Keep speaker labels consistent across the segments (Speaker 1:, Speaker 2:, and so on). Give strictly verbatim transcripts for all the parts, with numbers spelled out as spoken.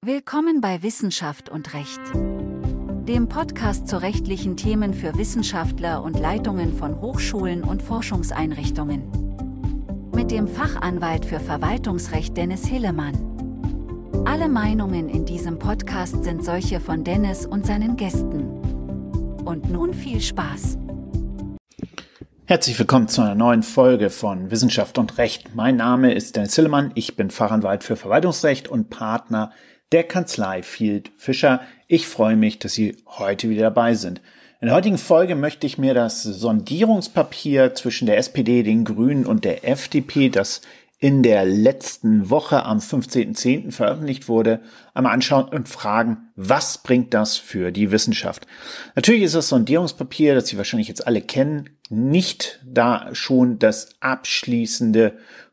Speaker 1: Willkommen bei Wissenschaft und Recht, dem Podcast zu rechtlichen Themen für Wissenschaftler und Leitungen von Hochschulen und Forschungseinrichtungen. Mit dem Fachanwalt für Verwaltungsrecht Dennis Hillemann. Alle Meinungen in diesem Podcast sind solche von Dennis und seinen Gästen. Und nun viel Spaß.
Speaker 2: Herzlich willkommen zu einer neuen Folge von Wissenschaft und Recht. Mein Name ist Dennis Hillemann, ich bin Fachanwalt für Verwaltungsrecht und Partner der Kanzlei Field Fischer. Ich freue mich, dass Sie heute wieder dabei sind. In der heutigen Folge möchte ich mir das Sondierungspapier zwischen der S P D, den Grünen und der F D P, das in der letzten Woche am fünfzehnten zehnten veröffentlicht wurde, einmal anschauen und fragen, was bringt das für die Wissenschaft? Natürlich ist das Sondierungspapier, das Sie wahrscheinlich jetzt alle kennen, nicht da schon das abschließende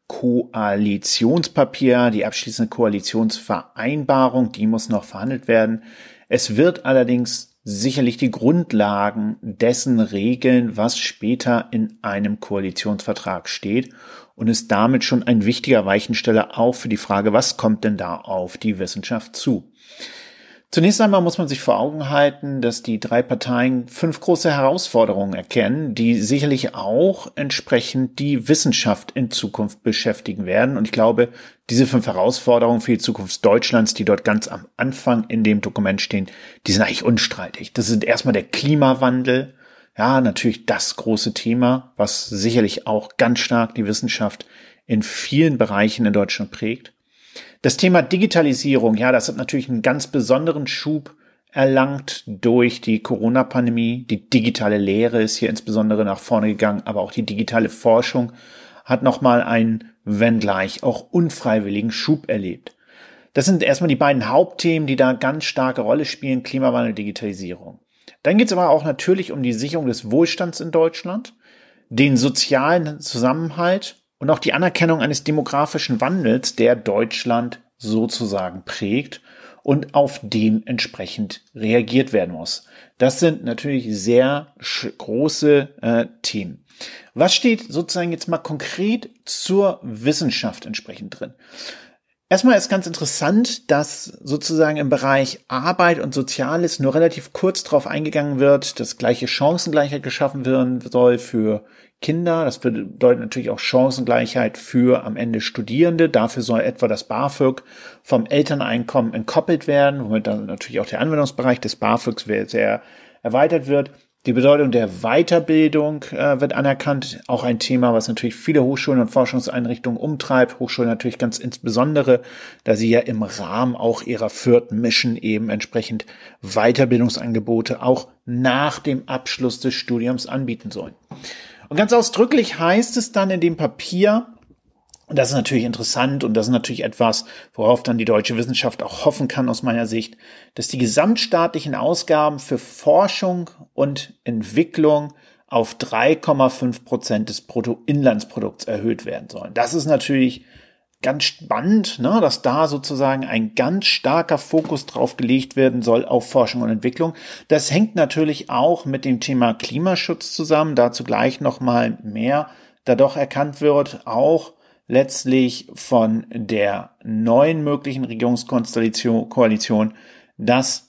Speaker 2: Koalitionspapier, die abschließende Koalitionsvereinbarung, die muss noch verhandelt werden. Es wird allerdings sicherlich die Grundlagen dessen regeln, was später in einem Koalitionsvertrag steht und ist damit schon ein wichtiger Weichensteller auch für die Frage, was kommt denn da auf die Wissenschaft zu? Zunächst einmal muss man sich vor Augen halten, dass die drei Parteien fünf große Herausforderungen erkennen, die sicherlich auch entsprechend die Wissenschaft in Zukunft beschäftigen werden. Und ich glaube, diese fünf Herausforderungen für die Zukunft Deutschlands, die dort ganz am Anfang in dem Dokument stehen, die sind eigentlich unstreitig. Das sind erstmal der Klimawandel. Ja, natürlich das große Thema, was sicherlich auch ganz stark die Wissenschaft in vielen Bereichen in Deutschland prägt. Das Thema Digitalisierung, ja, das hat natürlich einen ganz besonderen Schub erlangt durch die Corona-Pandemie. Die digitale Lehre ist hier insbesondere nach vorne gegangen, aber auch die digitale Forschung hat nochmal einen, wenngleich auch unfreiwilligen Schub erlebt. Das sind erstmal die beiden Hauptthemen, die da ganz starke Rolle spielen, Klimawandel, Digitalisierung. Dann geht es aber auch natürlich um die Sicherung des Wohlstands in Deutschland, den sozialen Zusammenhalt und auch die Anerkennung eines demografischen Wandels, der Deutschland sozusagen prägt und auf den entsprechend reagiert werden muss. Das sind natürlich sehr große äh, Themen. Was steht sozusagen jetzt mal konkret zur Wissenschaft entsprechend drin? Erstmal ist ganz interessant, dass sozusagen im Bereich Arbeit und Soziales nur relativ kurz darauf eingegangen wird, dass gleiche Chancengleichheit geschaffen werden soll für Kinder. Das bedeutet natürlich auch Chancengleichheit für am Ende Studierende. Dafür soll etwa das BAföG vom Elterneinkommen entkoppelt werden, womit dann natürlich auch der Anwendungsbereich des BAföGs sehr erweitert wird. Die Bedeutung der Weiterbildung äh, wird anerkannt, auch ein Thema, was natürlich viele Hochschulen und Forschungseinrichtungen umtreibt. Hochschulen natürlich ganz insbesondere, da sie ja im Rahmen auch ihrer vierten Mission eben entsprechend Weiterbildungsangebote auch nach dem Abschluss des Studiums anbieten sollen. Und ganz ausdrücklich heißt es dann in dem Papier, und das ist natürlich interessant und das ist natürlich etwas, worauf dann die deutsche Wissenschaft auch hoffen kann aus meiner Sicht, dass die gesamtstaatlichen Ausgaben für Forschung und Entwicklung auf drei Komma fünf Prozent des Bruttoinlandsprodukts erhöht werden sollen. Das ist natürlich ganz spannend, ne, dass da sozusagen ein ganz starker Fokus drauf gelegt werden soll auf Forschung und Entwicklung. Das hängt natürlich auch mit dem Thema Klimaschutz zusammen, dazu gleich nochmal mehr, da doch erkannt wird, auch letztlich von der neuen möglichen Regierungskonstellation, Koalition, dass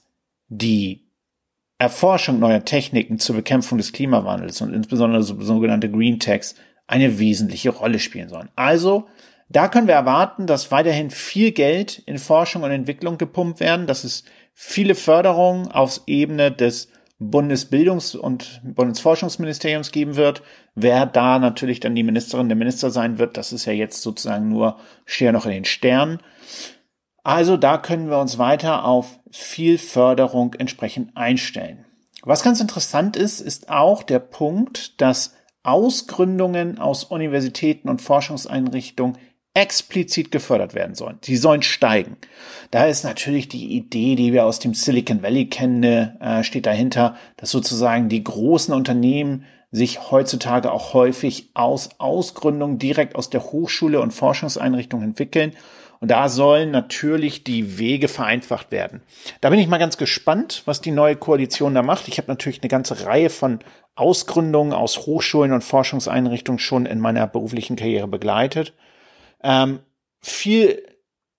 Speaker 2: die Erforschung neuer Techniken zur Bekämpfung des Klimawandels und insbesondere so, sogenannte Green Techs eine wesentliche Rolle spielen sollen. Also, da können wir erwarten, dass weiterhin viel Geld in Forschung und Entwicklung gepumpt werden, dass es viele Förderungen auf Ebene des Bundesbildungs- und Bundesforschungsministeriums geben wird. Wer da natürlich dann die Ministerin, der Minister sein wird, das ist ja jetzt sozusagen nur, steht ja noch in den Sternen. Also da können wir uns weiter auf viel Förderung entsprechend einstellen. Was ganz interessant ist, ist auch der Punkt, dass Ausgründungen aus Universitäten und Forschungseinrichtungen explizit gefördert werden sollen. Sie sollen steigen. Da ist natürlich die Idee, die wir aus dem Silicon Valley kennen, äh, steht dahinter, dass sozusagen die großen Unternehmen sich heutzutage auch häufig aus Ausgründungen direkt aus der Hochschule und Forschungseinrichtung entwickeln. Und da sollen natürlich die Wege vereinfacht werden. Da bin ich mal ganz gespannt, was die neue Koalition da macht. Ich habe natürlich eine ganze Reihe von Ausgründungen aus Hochschulen und Forschungseinrichtungen schon in meiner beruflichen Karriere begleitet. Ähm, viel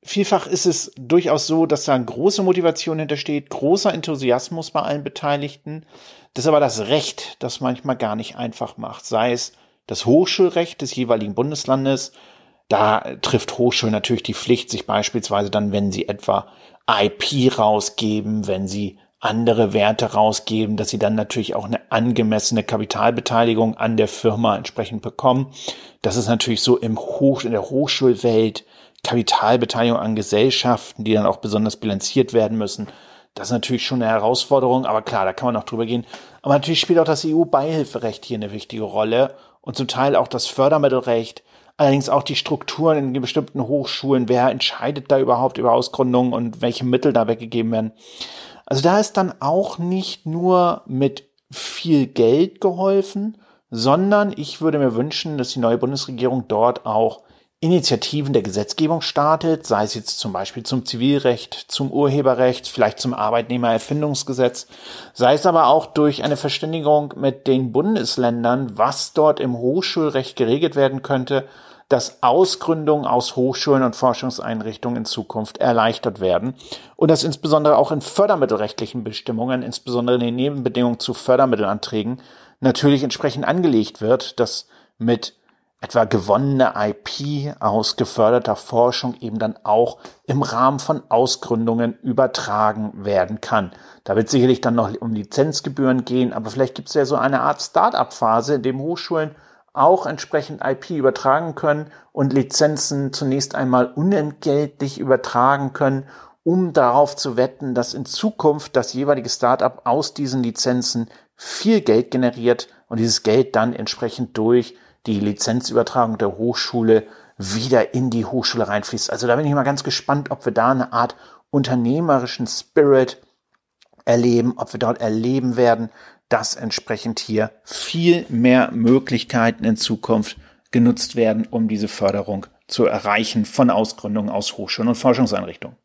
Speaker 2: Vielfach ist es durchaus so, dass da große Motivation hintersteht, großer Enthusiasmus bei allen Beteiligten. Das ist aber das Recht, das manchmal gar nicht einfach macht. Sei es das Hochschulrecht des jeweiligen Bundeslandes. Da trifft Hochschulen natürlich die Pflicht, sich beispielsweise dann, wenn sie etwa I P rausgeben, wenn sie andere Werte rausgeben, dass sie dann natürlich auch eine angemessene Kapitalbeteiligung an der Firma entsprechend bekommen. Das ist natürlich so im Hoch, in der Hochschulwelt. Kapitalbeteiligung an Gesellschaften, die dann auch besonders bilanziert werden müssen. Das ist natürlich schon eine Herausforderung, aber klar, da kann man noch drüber gehen. Aber natürlich spielt auch das E U-Beihilferecht hier eine wichtige Rolle und zum Teil auch das Fördermittelrecht, allerdings auch die Strukturen in bestimmten Hochschulen. Wer entscheidet da überhaupt über Ausgründungen und welche Mittel da weggegeben werden? Also da ist dann auch nicht nur mit viel Geld geholfen, sondern ich würde mir wünschen, dass die neue Bundesregierung dort auch Initiativen der Gesetzgebung startet, sei es jetzt zum Beispiel zum Zivilrecht, zum Urheberrecht, vielleicht zum Arbeitnehmererfindungsgesetz, sei es aber auch durch eine Verständigung mit den Bundesländern, was dort im Hochschulrecht geregelt werden könnte, dass Ausgründungen aus Hochschulen und Forschungseinrichtungen in Zukunft erleichtert werden und dass insbesondere auch in fördermittelrechtlichen Bestimmungen, insbesondere in den Nebenbedingungen zu Fördermittelanträgen, natürlich entsprechend angelegt wird, dass mit etwa gewonnene I P aus geförderter Forschung eben dann auch im Rahmen von Ausgründungen übertragen werden kann. Da wird sicherlich dann noch um Lizenzgebühren gehen, aber vielleicht gibt es ja so eine Art Start-up-Phase, in dem Hochschulen auch entsprechend I P übertragen können und Lizenzen zunächst einmal unentgeltlich übertragen können, um darauf zu wetten, dass in Zukunft das jeweilige Start-up aus diesen Lizenzen viel Geld generiert und dieses Geld dann entsprechend durch die Lizenzübertragung der Hochschule wieder in die Hochschule reinfließt. Also da bin ich mal ganz gespannt, ob wir da eine Art unternehmerischen Spirit erleben, ob wir dort erleben werden, dass entsprechend hier viel mehr Möglichkeiten in Zukunft genutzt werden, um diese Förderung zu erreichen von Ausgründungen aus Hochschulen und Forschungseinrichtungen.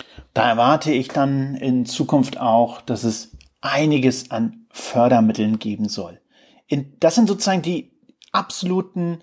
Speaker 2: Da erwarte ich dann in Zukunft auch, dass es einiges an Fördermitteln geben soll. Das sind sozusagen die absoluten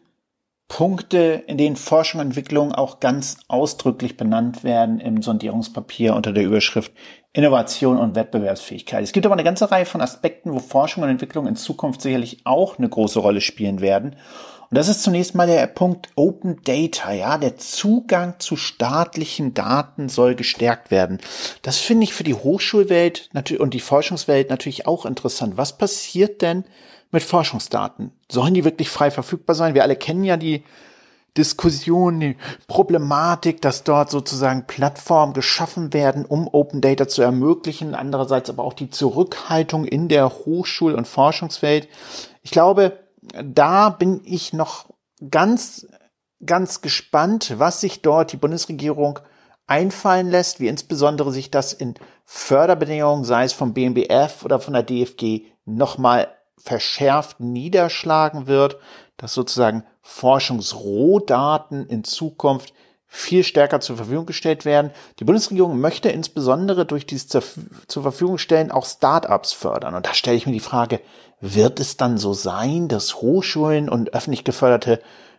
Speaker 2: Punkte, in denen Forschung und Entwicklung auch ganz ausdrücklich benannt werden im Sondierungspapier unter der Überschrift Innovation und Wettbewerbsfähigkeit. Es gibt aber eine ganze Reihe von Aspekten, wo Forschung und Entwicklung in Zukunft sicherlich auch eine große Rolle spielen werden. Und das ist zunächst mal der Punkt Open Data, ja, der Zugang zu staatlichen Daten soll gestärkt werden. Das finde ich für die Hochschulwelt und die Forschungswelt natürlich auch interessant. Was passiert denn mit Forschungsdaten? Sollen die wirklich frei verfügbar sein? Wir alle kennen ja die Diskussion, die Problematik, dass dort sozusagen Plattformen geschaffen werden, um Open Data zu ermöglichen. Andererseits aber auch die Zurückhaltung in der Hochschul- und Forschungswelt. Ich glaube, da bin ich noch ganz, ganz gespannt, was sich dort die Bundesregierung einfallen lässt, wie insbesondere sich das in Förderbedingungen, sei es vom B M B F oder von der D F G, nochmal verschärft niederschlagen wird, dass sozusagen Forschungsrohdaten in Zukunft viel stärker zur Verfügung gestellt werden. Die Bundesregierung möchte insbesondere durch dieses zur Verfügung stellen auch Start-ups fördern. Und da stelle ich mir die Frage, wird es dann so sein, dass Hochschulen und öffentlich geförderte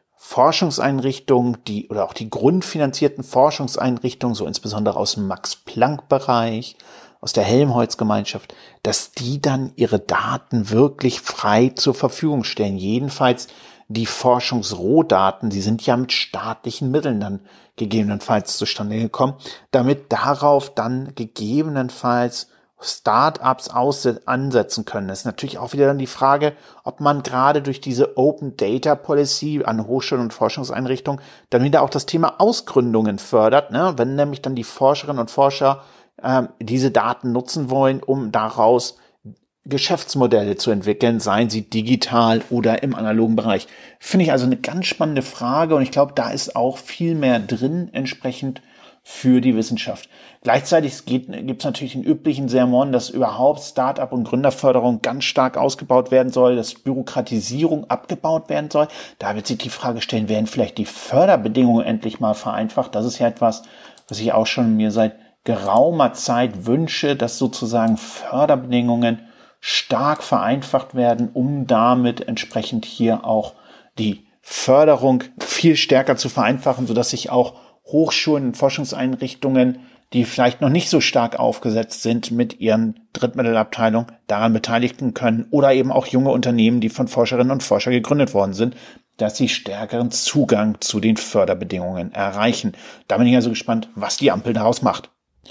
Speaker 2: Forschungseinrichtungen, die oder auch die grundfinanzierten Forschungseinrichtungen, so insbesondere aus dem Max-Planck-Bereich, aus der Helmholtz-Gemeinschaft, dass die dann ihre Daten wirklich frei zur Verfügung stellen. Jedenfalls die Forschungsrohdaten, die sind ja mit staatlichen Mitteln dann gegebenenfalls zustande gekommen, damit darauf dann gegebenenfalls Start-ups ansetzen können. Das ist natürlich auch wieder dann die Frage, ob man gerade durch diese Open Data Policy an Hochschulen und Forschungseinrichtungen dann wieder auch das Thema Ausgründungen fördert, ne? Wenn nämlich dann die Forscherinnen und Forscher äh, diese Daten nutzen wollen, um daraus Geschäftsmodelle zu entwickeln, seien sie digital oder im analogen Bereich. Finde ich also eine ganz spannende Frage und ich glaube, da ist auch viel mehr drin entsprechend für die Wissenschaft. Gleichzeitig gibt es natürlich den üblichen Sermon, dass überhaupt Start-up- und Gründerförderung ganz stark ausgebaut werden soll, dass Bürokratisierung abgebaut werden soll. Da wird sich die Frage stellen, werden vielleicht die Förderbedingungen endlich mal vereinfacht? Das ist ja etwas, was ich auch schon mir seit geraumer Zeit wünsche, dass sozusagen Förderbedingungen stark vereinfacht werden, um damit entsprechend hier auch die Förderung viel stärker zu vereinfachen, sodass sich auch Hochschulen und Forschungseinrichtungen, die vielleicht noch nicht so stark aufgesetzt sind, mit ihren Drittmittelabteilungen daran beteiligen können, oder eben auch junge Unternehmen, die von Forscherinnen und Forschern gegründet worden sind, dass sie stärkeren Zugang zu den Förderbedingungen erreichen. Da bin ich also gespannt, was die Ampel daraus macht.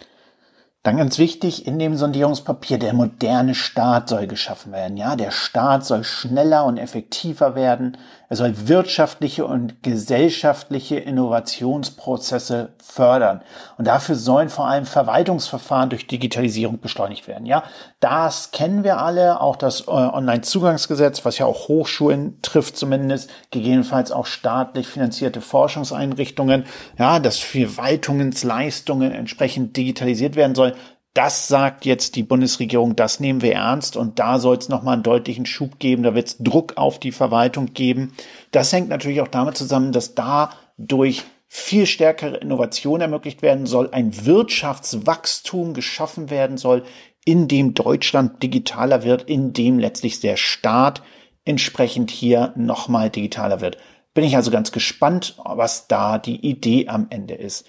Speaker 2: Dann ganz wichtig in dem Sondierungspapier, der moderne Staat soll geschaffen werden. Ja, der Staat soll schneller und effektiver werden. Er soll wirtschaftliche und gesellschaftliche Innovationsprozesse fördern. Und dafür sollen vor allem Verwaltungsverfahren durch Digitalisierung beschleunigt werden. Ja, das kennen wir alle. Auch das Onlinezugangsgesetz, was ja auch Hochschulen trifft zumindest, gegebenenfalls auch staatlich finanzierte Forschungseinrichtungen. Ja, dass Verwaltungsleistungen entsprechend digitalisiert werden sollen. Das sagt jetzt die Bundesregierung, das nehmen wir ernst, und da soll es nochmal einen deutlichen Schub geben, da wird es Druck auf die Verwaltung geben. Das hängt natürlich auch damit zusammen, dass dadurch viel stärkere Innovation ermöglicht werden soll, ein Wirtschaftswachstum geschaffen werden soll, in dem Deutschland digitaler wird, in dem letztlich der Staat entsprechend hier nochmal digitaler wird. Bin ich also ganz gespannt, was da die Idee am Ende ist.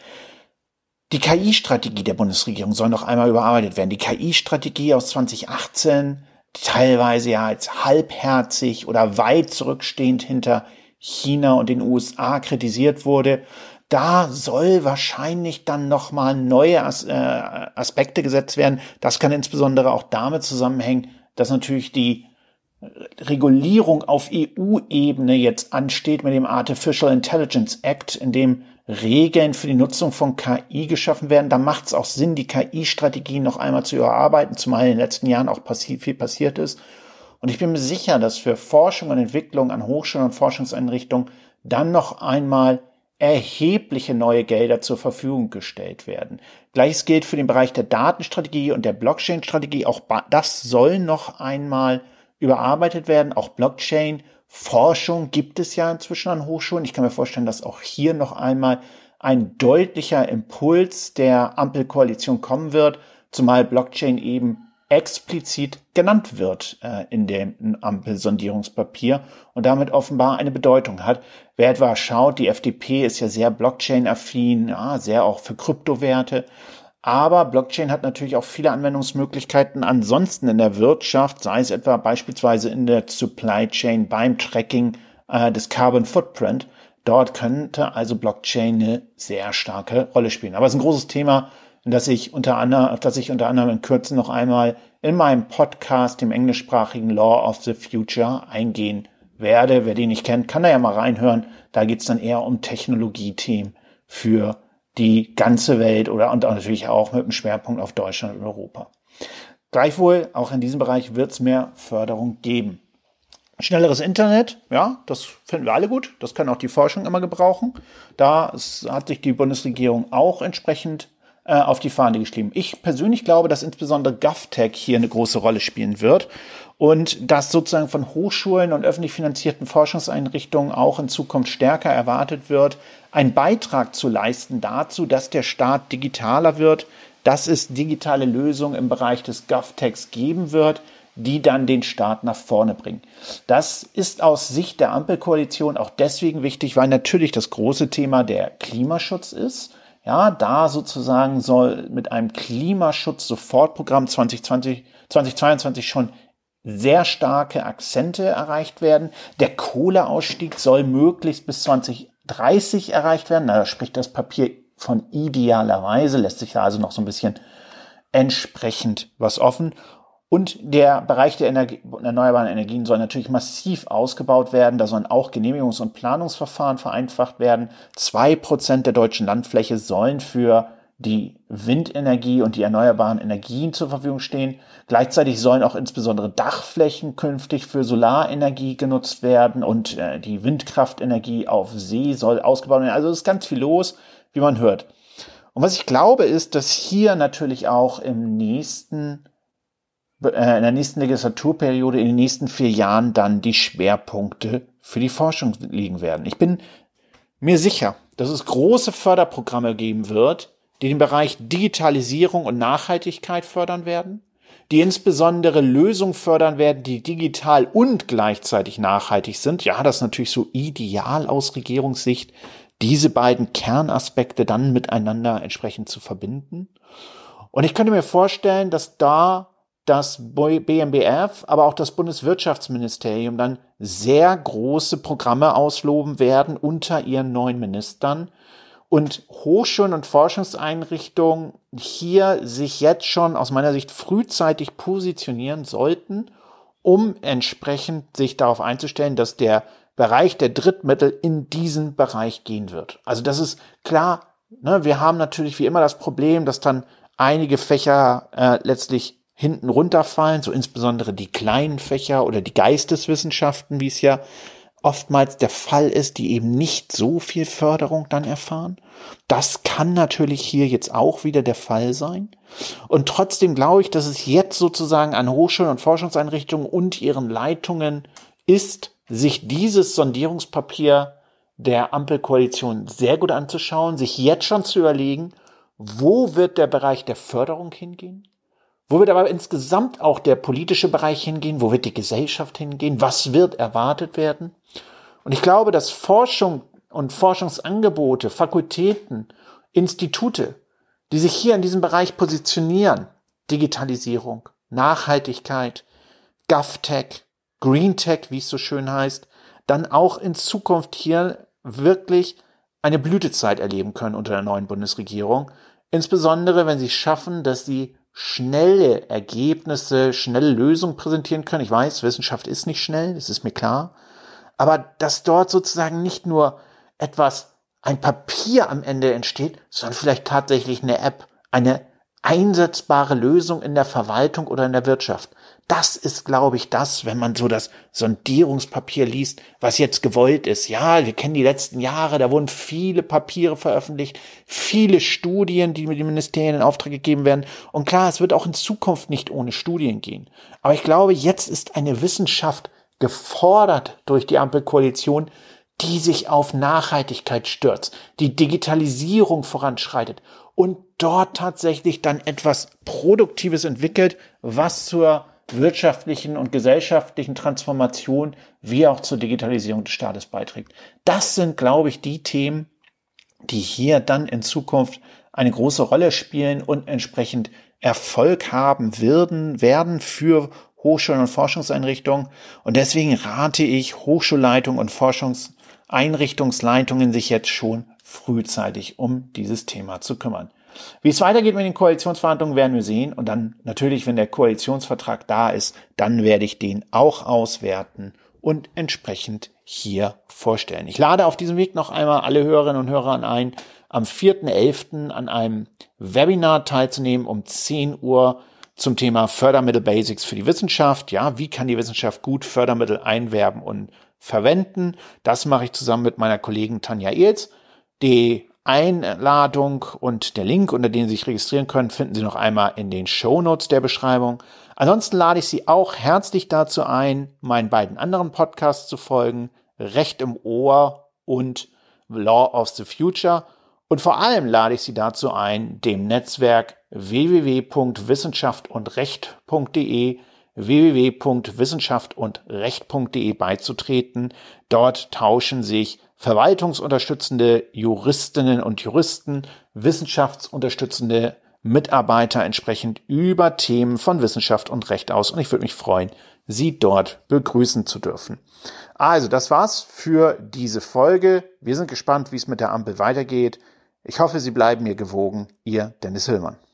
Speaker 2: Die K I-Strategie der Bundesregierung soll noch einmal überarbeitet werden. Die K I-Strategie aus zwanzig achtzehn, die teilweise ja als halbherzig oder weit zurückstehend hinter China und den U S A kritisiert wurde, da soll wahrscheinlich dann nochmal neue As- äh, Aspekte gesetzt werden. Das kann insbesondere auch damit zusammenhängen, dass natürlich die Regulierung auf E U-Ebene jetzt ansteht mit dem Artificial Intelligence Act, in dem Regeln für die Nutzung von K I geschaffen werden. Da macht es auch Sinn, die K I-Strategie noch einmal zu überarbeiten, zumal in den letzten Jahren auch passi- viel passiert ist. Und ich bin mir sicher, dass für Forschung und Entwicklung an Hochschulen und Forschungseinrichtungen dann noch einmal erhebliche neue Gelder zur Verfügung gestellt werden. Gleiches gilt für den Bereich der Datenstrategie und der Blockchain-Strategie. Auch das soll noch einmal überarbeitet werden. Auch Blockchain-Forschung gibt es ja inzwischen an Hochschulen. Ich kann mir vorstellen, dass auch hier noch einmal ein deutlicher Impuls der Ampelkoalition kommen wird, zumal Blockchain eben explizit genannt wird äh, in dem Ampelsondierungspapier und damit offenbar eine Bedeutung hat. Wer etwa schaut, die F D P ist ja sehr Blockchain-affin, ja, sehr auch für Kryptowerte. Aber Blockchain hat natürlich auch viele Anwendungsmöglichkeiten ansonsten in der Wirtschaft, sei es etwa beispielsweise in der Supply Chain beim Tracking äh, des Carbon Footprint. Dort könnte also Blockchain eine sehr starke Rolle spielen. Aber es ist ein großes Thema, in das ich unter anderem, auf das ich unter anderem in Kürze noch einmal in meinem Podcast, dem englischsprachigen Law of the Future, eingehen werde. Wer den nicht kennt, kann da ja mal reinhören. Da geht es dann eher um Technologiethemen für die ganze Welt oder und auch natürlich auch mit dem Schwerpunkt auf Deutschland und Europa. Gleichwohl, auch in diesem Bereich wird es mehr Förderung geben. Schnelleres Internet, ja, das finden wir alle gut. Das kann auch die Forschung immer gebrauchen. Da hat sich die Bundesregierung auch entsprechend äh, auf die Fahne geschrieben. Ich persönlich glaube, dass insbesondere GovTech hier eine große Rolle spielen wird und dass sozusagen von Hochschulen und öffentlich finanzierten Forschungseinrichtungen auch in Zukunft stärker erwartet wird, einen Beitrag zu leisten dazu, dass der Staat digitaler wird, dass es digitale Lösungen im Bereich des GovTechs geben wird, die dann den Staat nach vorne bringen. Das ist aus Sicht der Ampelkoalition auch deswegen wichtig, weil natürlich das große Thema der Klimaschutz ist. Ja, da sozusagen soll mit einem Klimaschutz-Sofortprogramm zwanzig zwanzig, zwanzig zweiundzwanzig schon sehr starke Akzente erreicht werden. Der Kohleausstieg soll möglichst bis zwanzig dreißig erreicht werden. Na, da spricht das Papier von idealerweise, lässt sich da also noch so ein bisschen entsprechend was offen. Und der Bereich der Energie, erneuerbaren Energien soll natürlich massiv ausgebaut werden. Da sollen auch Genehmigungs- und Planungsverfahren vereinfacht werden. Zwei Prozent der deutschen Landfläche sollen für die Windenergie und die erneuerbaren Energien zur Verfügung stehen. Gleichzeitig sollen auch insbesondere Dachflächen künftig für Solarenergie genutzt werden und äh, die Windkraftenergie auf See soll ausgebaut werden. Also es ist ganz viel los, wie man hört. Und was ich glaube, ist, dass hier natürlich auch im nächsten in der nächsten Legislaturperiode, in den nächsten vier Jahren dann die Schwerpunkte für die Forschung liegen werden. Ich bin mir sicher, dass es große Förderprogramme geben wird, die den Bereich Digitalisierung und Nachhaltigkeit fördern werden, die insbesondere Lösungen fördern werden, die digital und gleichzeitig nachhaltig sind. Ja, das ist natürlich so ideal aus Regierungssicht. diese beiden Kernaspekte dann miteinander entsprechend zu verbinden. Und ich könnte mir vorstellen, dass da das B M B F, aber auch das Bundeswirtschaftsministerium dann sehr große Programme ausloben werden unter ihren neuen Ministern und Hochschulen und Forschungseinrichtungen hier sich jetzt schon aus meiner Sicht frühzeitig positionieren sollten, um entsprechend sich darauf einzustellen, dass der Bereich der Drittmittel in diesen Bereich gehen wird. Also das ist klar, ne, wir haben natürlich wie immer das Problem, dass dann einige Fächer äh, letztlich hinten runterfallen, so insbesondere die kleinen Fächer oder die Geisteswissenschaften, wie es ja oftmals der Fall ist, die eben nicht so viel Förderung dann erfahren. Das kann natürlich hier jetzt auch wieder der Fall sein. Und trotzdem glaube ich, dass es jetzt sozusagen an Hochschulen und Forschungseinrichtungen und ihren Leitungen ist, sich dieses Sondierungspapier der Ampelkoalition sehr gut anzuschauen, sich jetzt schon zu überlegen, wo wird der Bereich der Förderung hingehen? Wo wird aber insgesamt auch der politische Bereich hingehen? Wo wird die Gesellschaft hingehen? Was wird erwartet werden? Und ich glaube, dass Forschung und Forschungsangebote, Fakultäten, Institute, die sich hier in diesem Bereich positionieren, Digitalisierung, Nachhaltigkeit, GovTech, GreenTech, wie es so schön heißt, dann auch in Zukunft hier wirklich eine Blütezeit erleben können unter der neuen Bundesregierung. Insbesondere, wenn sie schaffen, dass sie schnelle Ergebnisse, schnelle Lösungen präsentieren können. Ich weiß, Wissenschaft ist nicht schnell, das ist mir klar. Aber dass dort sozusagen nicht nur etwas, ein Papier am Ende entsteht, sondern vielleicht tatsächlich eine App, eine einsetzbare Lösung in der Verwaltung oder in der Wirtschaft. Das ist, glaube ich, das, wenn man so das Sondierungspapier liest, was jetzt gewollt ist. Ja, wir kennen die letzten Jahre, da wurden viele Papiere veröffentlicht, viele Studien, die mit den Ministerien in Auftrag gegeben werden. Und klar, es wird auch in Zukunft nicht ohne Studien gehen. Aber ich glaube, jetzt ist eine Wissenschaft gefordert durch die Ampelkoalition, die sich auf Nachhaltigkeit stürzt, die Digitalisierung voranschreitet und dort tatsächlich dann etwas Produktives entwickelt, was zur wirtschaftlichen und gesellschaftlichen Transformation wie auch zur Digitalisierung des Staates beiträgt. Das sind, glaube ich, die Themen, die hier dann in Zukunft eine große Rolle spielen und entsprechend Erfolg haben werden, werden für Hochschulen und Forschungseinrichtungen. Und deswegen rate ich Hochschulleitungen und Forschungseinrichtungsleitungen, sich jetzt schon frühzeitig um dieses Thema zu kümmern. Wie es weitergeht mit den Koalitionsverhandlungen, werden wir sehen. Und dann natürlich, wenn der Koalitionsvertrag da ist, dann werde ich den auch auswerten und entsprechend hier vorstellen. Ich lade auf diesem Weg noch einmal alle Hörerinnen und Hörer ein, am vierten elften an einem Webinar teilzunehmen um zehn Uhr zum Thema Fördermittel Basics für die Wissenschaft. Ja, wie kann die Wissenschaft gut Fördermittel einwerben und verwenden? Das mache ich zusammen mit meiner Kollegin Tanja Ehls. Die Einladung und der Link, unter dem Sie sich registrieren können, finden Sie noch einmal in den Shownotes der Beschreibung. Ansonsten lade ich Sie auch herzlich dazu ein, meinen beiden anderen Podcasts zu folgen, Recht im Ohr und Law of the Future. Und vor allem lade ich Sie dazu ein, dem Netzwerk w w w punkt wissenschaft und recht punkt de w w w punkt wissenschaft und recht punkt de beizutreten. Dort tauschen sich verwaltungsunterstützende Juristinnen und Juristen, wissenschaftsunterstützende Mitarbeiter entsprechend über Themen von Wissenschaft und Recht aus. Und ich würde mich freuen, Sie dort begrüßen zu dürfen. Also, das war's für diese Folge. Wir sind gespannt, wie es mit der Ampel weitergeht. Ich hoffe, Sie bleiben mir gewogen. Ihr Dennis Hillmann.